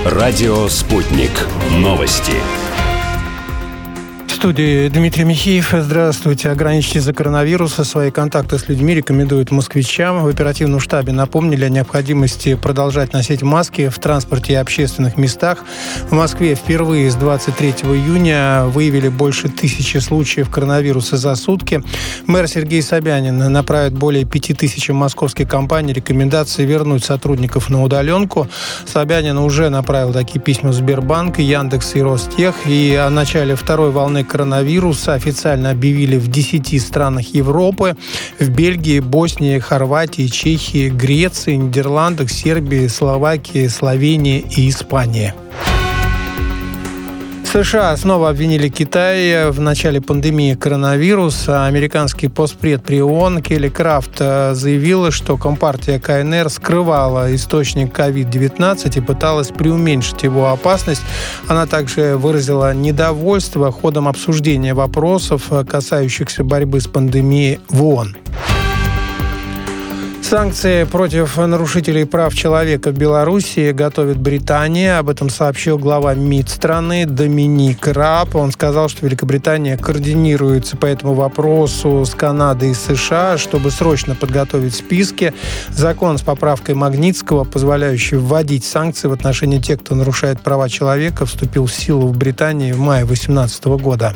Радио «Спутник». Новости. В студии Дмитрий Михеев. Здравствуйте. Ограничьте из-за коронавируса свои контакты с людьми рекомендуют москвичам. В оперативном штабе напомнили о необходимости продолжать носить маски в транспорте и общественных местах. В Москве впервые с 23 июня выявили больше 1000 случаев коронавируса за сутки. Мэр Сергей Собянин направит более 5000 московских компаний рекомендации вернуть сотрудников на удаленку. Собянин уже направил такие письма в Сбербанк, Яндекс и Ростех. И о начале второй волны коронавируса официально объявили в 10 странах Европы: в Бельгии, Боснии, Хорватии, Чехии, Греции, Нидерландах, Сербии, Словакии, Словении и Испании. США снова обвинили Китай в начале пандемии коронавируса. Американский постпред при ООН Келли Крафт заявила, что Компартия КНР скрывала источник COVID-19 и пыталась преуменьшить его опасность. Она также выразила недовольство ходом обсуждения вопросов, касающихся борьбы с пандемией в ООН. Санкции против нарушителей прав человека в Беларуси готовит Британия. Об этом сообщил глава МИД страны Доминик Раб. Он сказал, что Великобритания координируется по этому вопросу с Канадой и США, чтобы срочно подготовить списки. Закон с поправкой Магнитского, позволяющий вводить санкции в отношении тех, кто нарушает права человека, вступил в силу в Британии в мае 2018 года.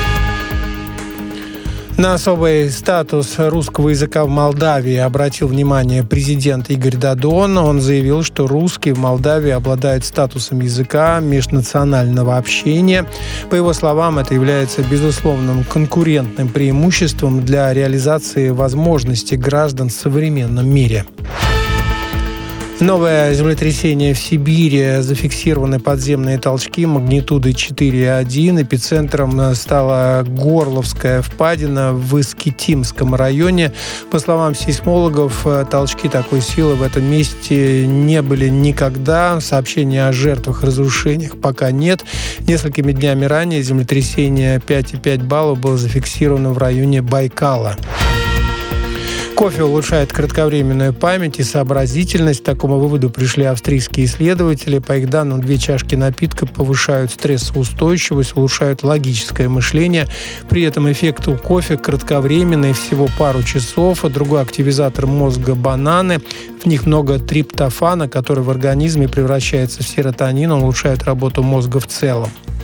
На особый статус русского языка в Молдавии обратил внимание президент Игорь Додон. Он заявил, что русский в Молдавии обладает статусом языка межнационального общения. По его словам, это является безусловным конкурентным преимуществом для реализации возможностей граждан в современном мире. Новое землетрясение в Сибири. Зафиксированы подземные толчки магнитудой 4,1. Эпицентром стала Горловская впадина в Искитимском районе. По словам сейсмологов, толчки такой силы в этом месте не были никогда. Сообщений о жертвах и разрушениях пока нет. Несколькими днями ранее землетрясение 5,5 баллов было зафиксировано в районе Байкала. Кофе улучшает кратковременную память и сообразительность. К такому выводу пришли австрийские исследователи. По их данным, 2 чашки напитка повышают стрессоустойчивость, улучшают логическое мышление. При этом эффект у кофе кратковременный, всего пару часов. Другой активизатор мозга – бананы. В них много триптофана, который в организме превращается в серотонин, улучшает работу мозга в целом.